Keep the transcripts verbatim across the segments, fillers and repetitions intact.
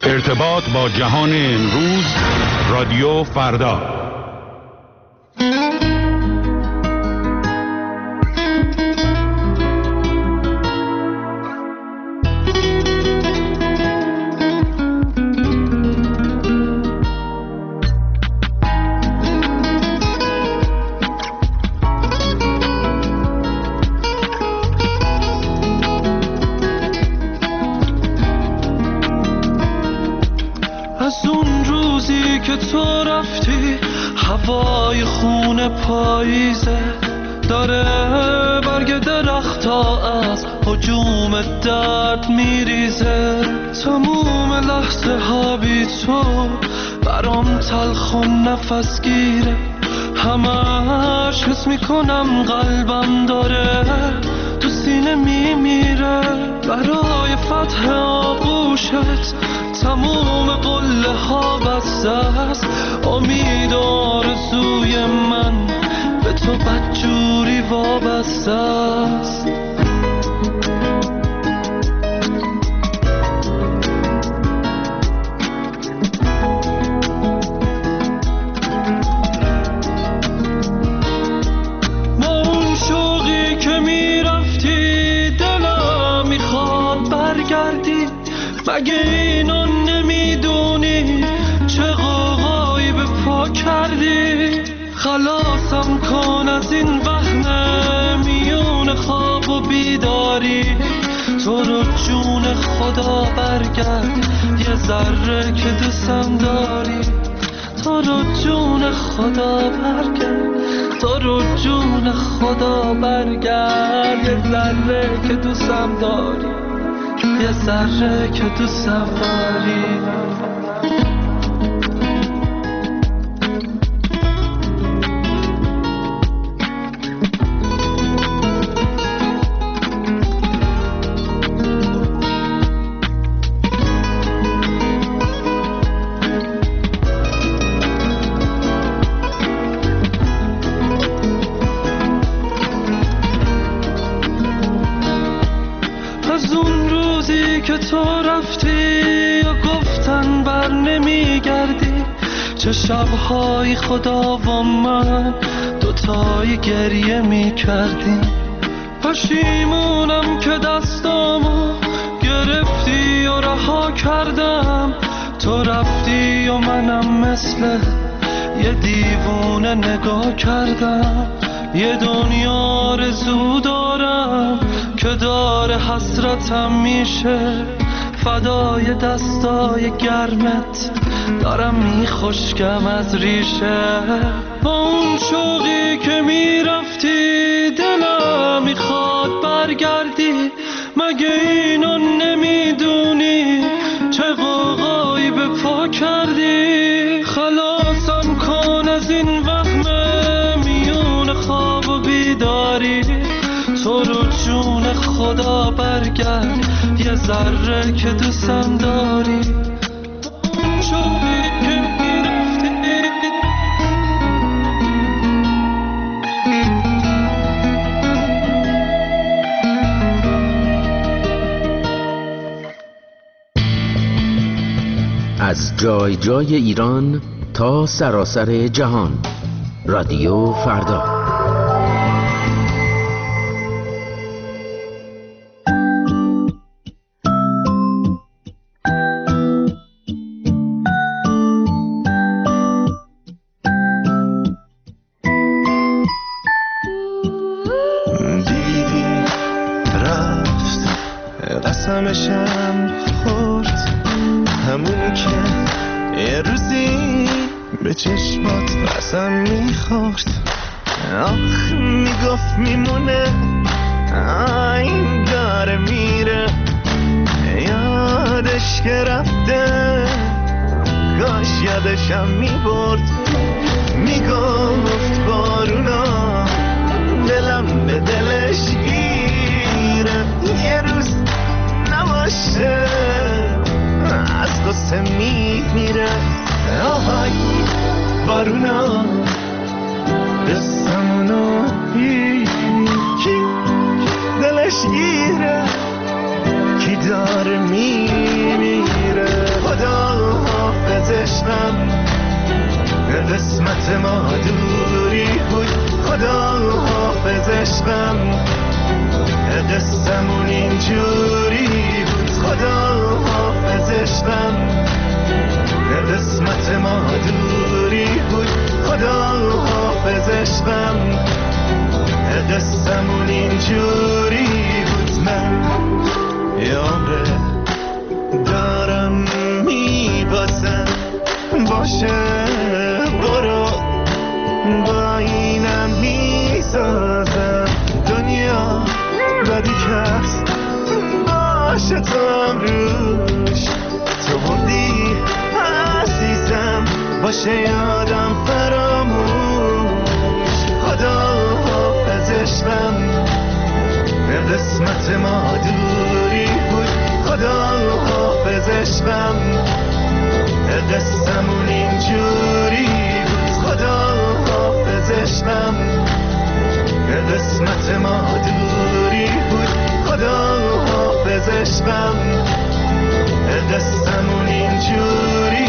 ارتباط با جهان امروز، رادیو فردا. تو رفتی هوای خون پاییزه داره برگ درختا از هجوم درد میریزه. تموم لحظه ها بی تو برام تلخ و نفس گیره، همش حس میکنم قلبم داره تو سینه میمیره. برای فتح آغوشت تموم قله ها بسته است، امید و آرزوی من به تو بدجوری وابسته است. با اون شوقی که میرفتی دلم میخواد برگردی، مگه اینو نمیدونی چه غوغایی به پا کردی؟ خلاصم کن از این وهم میون خواب و بیداری، تو رو جون خدا برگرد یه ذره که دوستم داری. تو رو جون خدا برگرد، تو رو جون خدا برگرد یه ذره که دوستم داری، یه ذره که دوستم داری. که تو رفتی و گفتن بر نمیگردی، چه شبهای خدا و من دوتایی گریه میکردیم. پشیمونم که دستامو گرفتی و رها کردم، تو رفتی و منم مثل یه دیوونه نگاه کردم. یه دنیا آرزو دارم که داره حسرتم میشه، فدای دستای گرمت دارم میخشکم از ریشه. با اون شوقی که میرفتی دلم میخواد برگردی، مگه اینو نمیدونی چه غوغایی به پا کردی؟ خلاصم کن از این وهم میون خواب و بیداری، تو رو جون خدا برگرد یه ذره که دوستم داری. شوقی که میرفتی از جای جای ایران تا سراسر جهان، رادیو فردا. قسمشم خورد همون که یه روزی به چشمات قسم میخورد. آخ میگفت میمونه این داره میره، یادش که رفته کاش یادشم میبرد. میگفت بارونا دلم به دلش گیره، یه روز نباشه از قصه میمیره. آهای بارونا قصمونو کی دلش گیره، کی داره میمیره. خدا قسمت ما دوری بود خدا حافظ عشقم قصمون اینجوری بود خدا حافظ عشقم قسمت ما دوری بود خدا حافظ عشقم قصمون اینجوری بود من یاره دارم میبازم باشه برو با اینم میسازم دنیا بدی کس باشه تو هم روش تو بودی عزیزم باشه یادم فراموش خدا حافظ عشقم قسمت ما دوری بود خدا حافظ عشقم قسمون اینجوری بود خدا حافظ عشقم قسمت ما دوری بود خدا حافظ عشقم قسمون اینجوری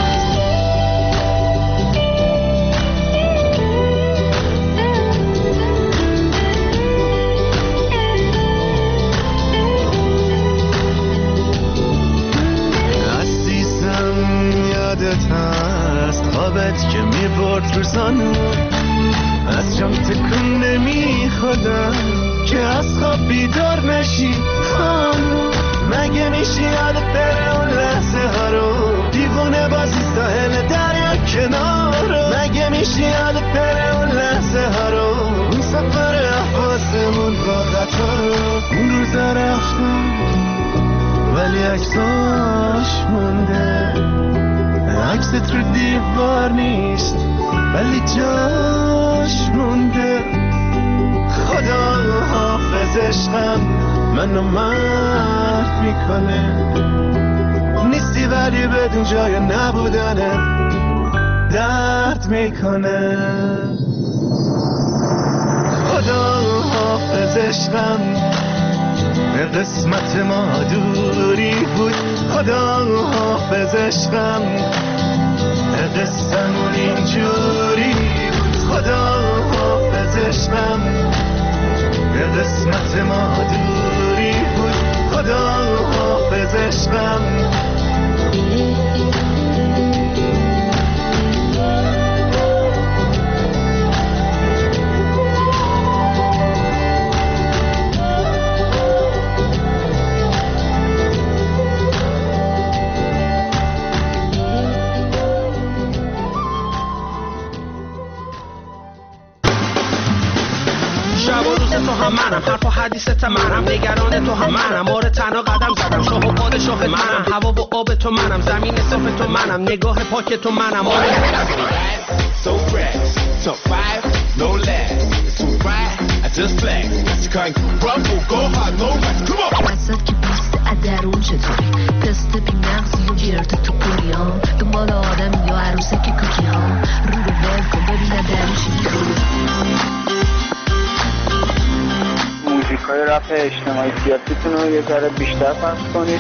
یادت هست خوابت که میبرد روزانو از جام تکون نمیخودم که از خواب بیدار نشی خانو مگه میشی یادت بره اون لحظه ها رو دیوونه بازی ساحل دریا کنار رو مگه میشی یادت بره اون لحظه ها رو اون سفر احواسمون با قطار رو اون روزا رفتم ولی عکساش مونده عکست رو دیوار نیست ولی جاش مونده خدا حافظ عشقم منو مرد میکنه نیستی ولی بدون جای نبودنه درد میکنه خدا حافظ عشقم قسمت ما دوری بود خدا حافظ عشقم قسمون اینجوری بود خدا حافظ عشقم قسمت ما دوری بود خدا حافظ عشقم تو هم منم حرف و حدیثت منم نگران تو هم منم آره تنها قدم زدم شاه و پادشاه منم هوا و آب تو منم زمین صاف تو منم نگاه پاک تو منم آره so fresh top five no less it's too bright I just flex you can't crumble go hard no rest come on وسط که بیست ادرون چطوری تست بی مغزی و گرد تو کوریام دنبال آدم یا عروسه که کوکی ها رو رو ول کن ببینه درون چی موزیکای رپ اجتماعی سیاسیتون رو یه ذره بیشتر پخش کنید.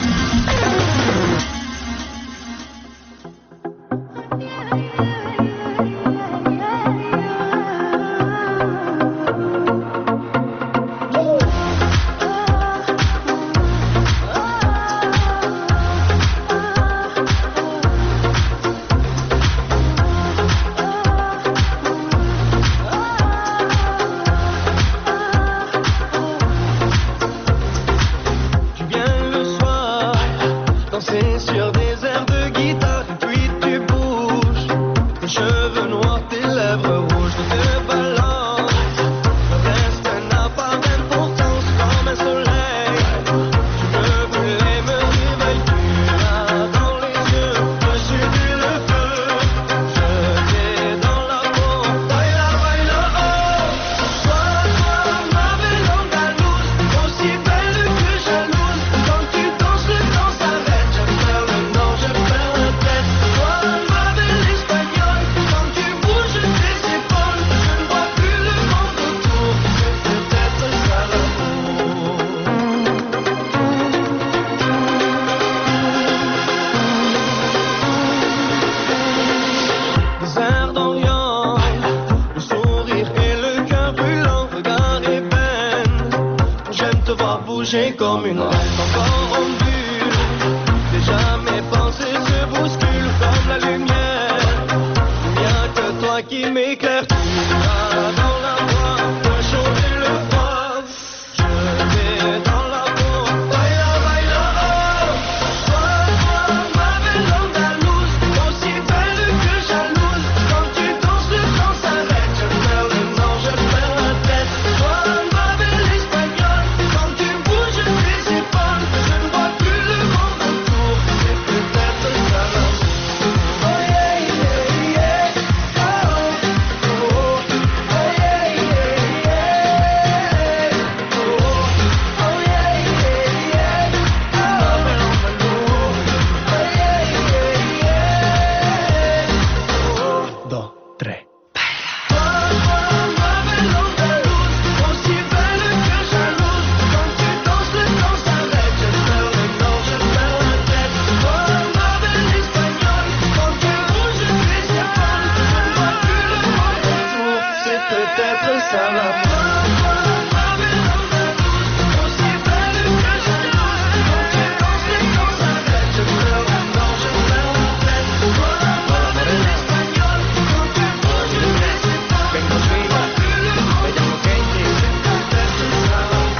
j'ai comme une rêve encore en vue. Déjà mes pensées se bousculent comme la lumière. Il n'y a que toi qui m'éclaire. Tu vas dans la voie pour changer le froid. Je vais dans la boue. Baila, baila, oh. Toi, toi, ma belle andalouse, aussi belle que jalouse. Quand tu danses, le temps s'arrête. Je perds le nord, je perds la tête. Toi, ma belle espagnole, quand tu bouges tes épaules, je ne vois plus le monde autour. C'est peut-être ça l'amour. Oh yeah, yeah, yeah. Oh, oh, oh. Oh yeah, yeah, yeah. Oh, oh yeah, yeah, yeah. Ma belle andalouse. Oh yeah, yeah, yeah. Oh, dos, tres. Toi, toi, ma belle andalouse, aussi belle que jalouse. Quand tu danses, le temps s'arrête. Je perds le nord, je perds la tête. Toi, ma belle espagnole, quand tu bouges tes épaules, je ne vois plus le monde autour. C'est peut-être ça la fin. Toi, ma belle andalouse, aussi belle que jalouse. Quand tu danses, le temps s'arrête. Je perds le nord, je perds la tête. Toi, ma belle espagnole, quand tu bouges tes épaules, je ne vois plus le monde autour. C'est peut-être ça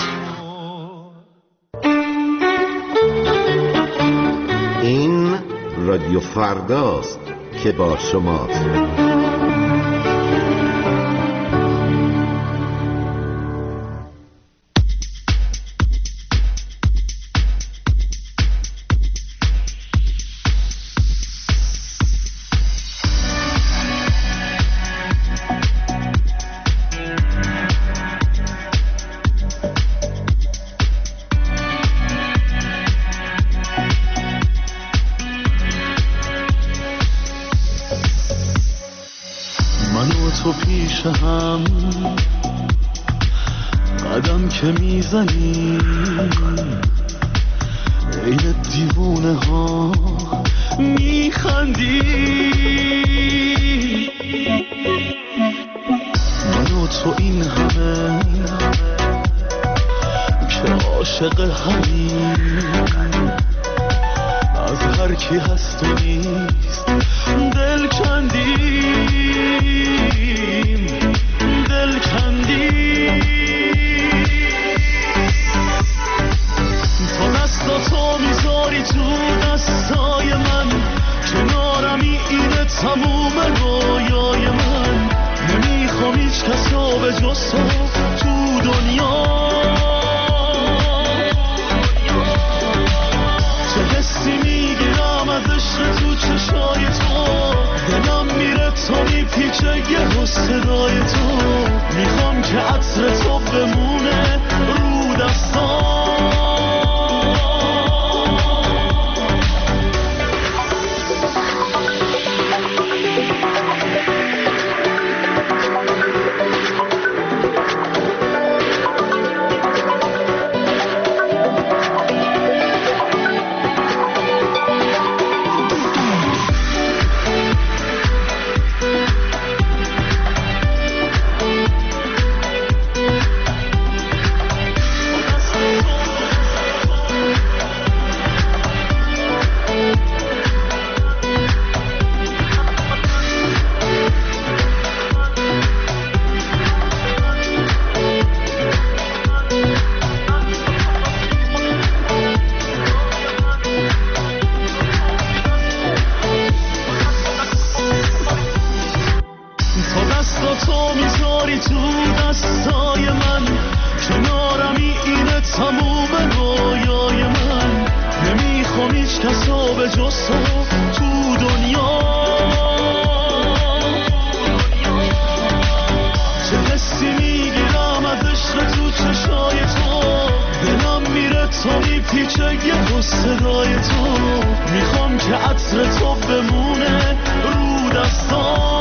l'amour. این رادیو فرداست که با شماست. من و تو پیش هم قدم که میزنی عین دیوونه ها میخندی. من و تو این همه که عاشق همین از هر کی هست و نیست دل کندیم دل کندیم. تو دستا تو میذاری تو دستای من، کنارمی اینه تموم رویای من. نمیخوام هیچ کسا به جز تو تو دنیا. چه حسی میگیرم از عشق تو چشای تو، دلم میره تا میپیچه یه صدای تو. میخوام که عطر تو بمونه رو دستام. تو میذاری تو دستای من، کنارمی اینه تموم رویای من. نمیخوام هیچ کسا به جز تو تو دنیا. چه حسی میگیرم از عشق تو چشای تو، دلم میره تا میپیچه یه صدای تو. میخوام که عطر تو بمونه رو دستام.